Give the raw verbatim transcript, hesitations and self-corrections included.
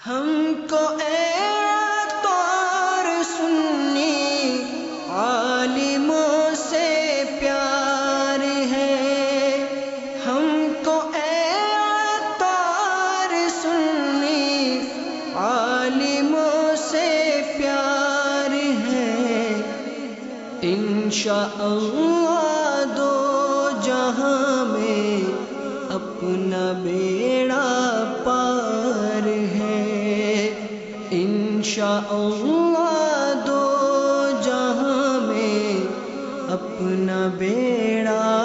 हमको एतार सुन्नी आलिमों से प्यार है, हमको एतार सुन्नी आलिमों से प्यार है। इंशाअल्लाह दो जहां में अपना बेड़ा पार है। इंशाअल्लाह दो जहां में अपना बेड़ा